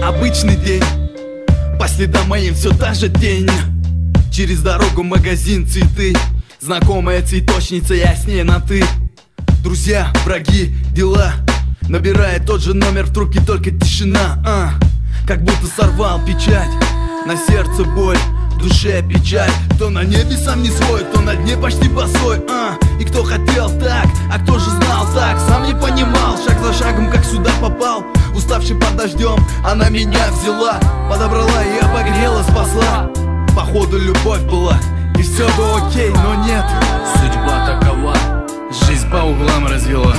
Обычный день, по следам моим все та же тень. Через дорогу магазин цветы, знакомая цветочница, я с ней на ты. Друзья, враги, дела, набирает тот же номер, в трубке только тишина. Как будто сорвал печать, на сердце боль, в душе печаль. Кто на небе сам не свой, кто на дне почти босой. И кто хотел так, а кто же знал так, сам не понимал, шаг за шагом как сюда попал. Уставший под дождем, она меня взяла, подобрала и обогрела, спасла. Походу любовь была, и все бы окей, но нет. Судьба такова, жизнь по углам развела.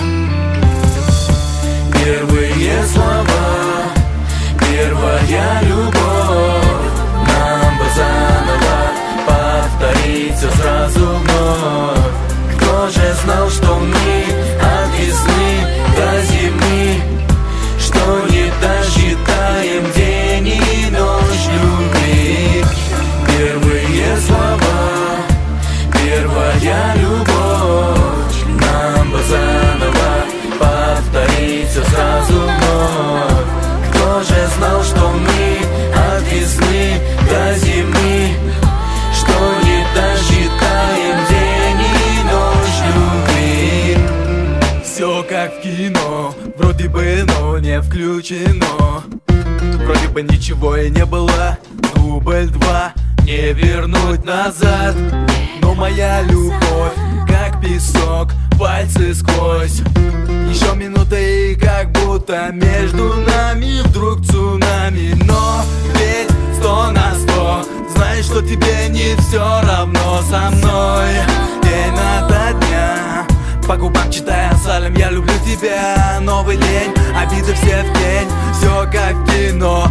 Первые слова, первая любовь, нам бы заново повторить все сразу вновь. Кто же знал, что мы от весны до зимы, что не досчитаем день и ночь любви. Первые слова, первая любовь, нам бы заново повторить все сразу вновь. Кто же знал, что мы от весны до зимы, что не досчитаем день и ночь любви. Все как в кино, вроде бы, но не включено. Вроде бы ничего и не было, дубль 2, не вернуть назад. Но моя любовь, как песок, пальцы сквозь. Еще минута и как будто между нами вдруг цунами. Но ведь 100 на 100, знаешь, что тебе не все равно со мной. День ото дня, по губам читая салем, я люблю тебя. Новый день, обиды все в тень, все как в кино,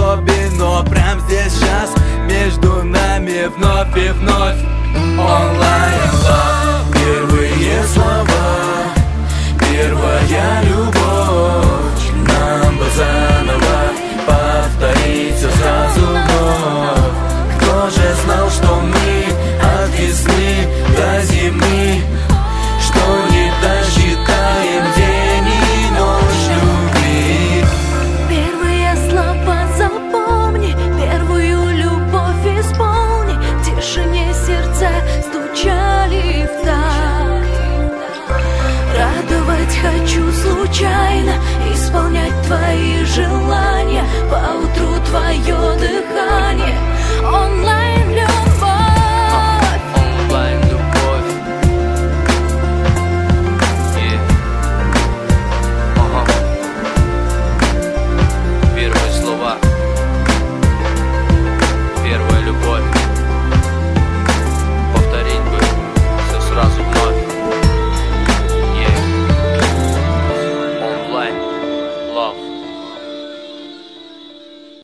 особенно прям здесь сейчас между нами вновь и вновь онлайн.